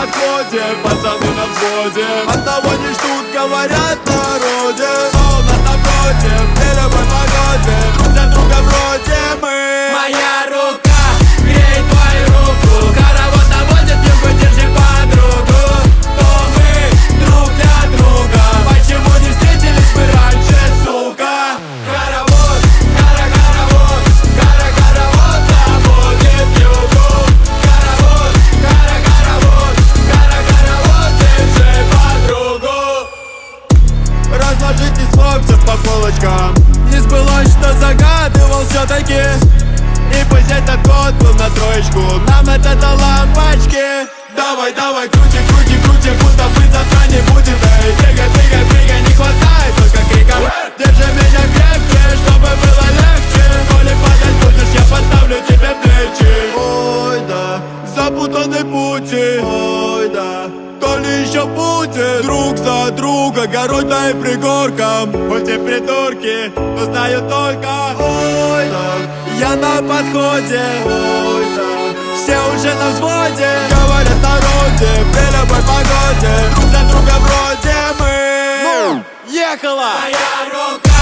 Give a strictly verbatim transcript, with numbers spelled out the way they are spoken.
подходе, пацаны на взводе. Одного не ждут, говорят в народе. Солнце напротив, при любой погоде, друг для друга вроде мы. Моя рука греет твою руку, хоровод наводит югу, держи подругу. То мы друг для друга, почему не встретились мы раньше, сука? Хоровод, хора-хоровод, хора-хоровод наводит югу. Хоровод, хора-хоровод, хора-хоровод, держи подругу. Разложите слов по полочкам. Не сбылось, что загадывал все-таки. И пусть этот год был на троечку, нам это до лампочки. Давай, давай, крути, крути, крути, будто бы завтра не будет. Эй, прыгай, прыгай, прыгай, не хватает только крика. Держи меня крепче, чтобы было легче. Коли падать будешь, я подставлю тебе плечи. Ой, да, запутанный пути. Ой, да, то ли еще будет. Друг за друга, горой и пригорком. Хоть и придурки, но знаю только. Ой, да, я на подходе. Ой, да, все уже на взводе. Говорят в народе, при любой погоде, друг для друга вроде мы. Ну, ехала! Моя рука